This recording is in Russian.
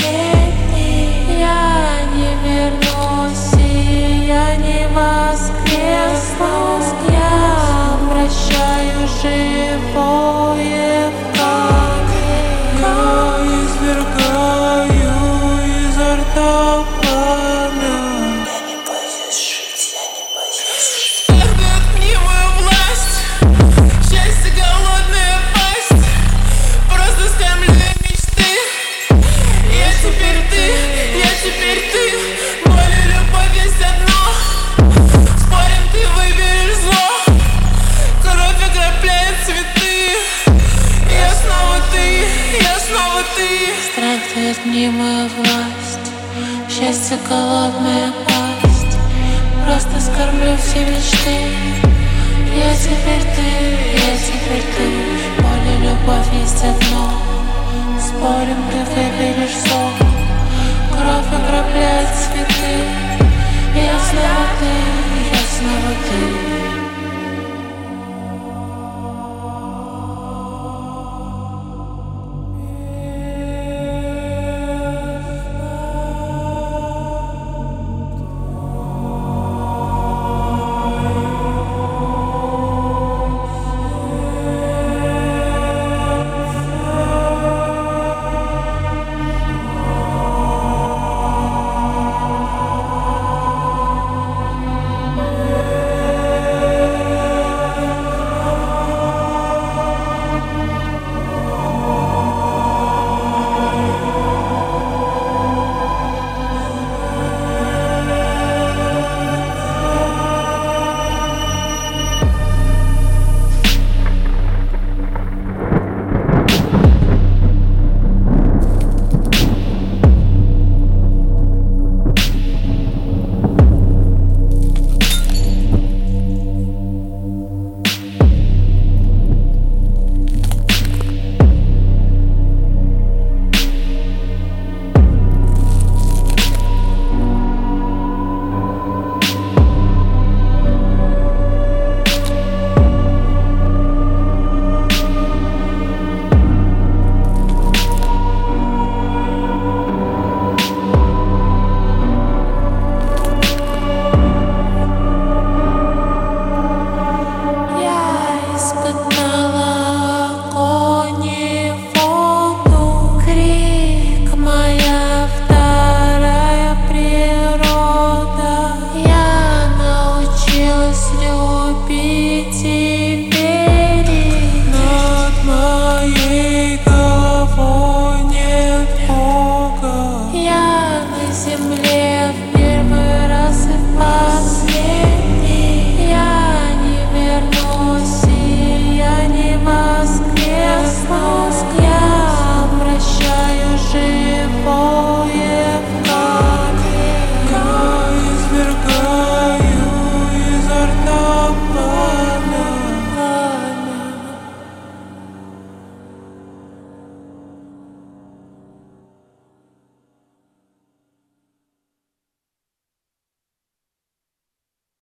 последний. Я не вернусь, и я не воскресну. Я прощаю живое в камне. Я извергаю изо рта пламя. Я не боюсь жить, я не боюсь жить. Отдает мне мою власть, счастье голодная пасть. Просто скормляю мечты. Я теперь ты, боль и любовь есть одно. Спорим, ты выберешь зло, кровь окропляет цветы. Я снова ты. Страх дает мне мою власть, счастье голодная пасть. Просто скормлю все мечты. Я теперь ты, боль и любовь есть одно. Спорим, ты выберешь зло.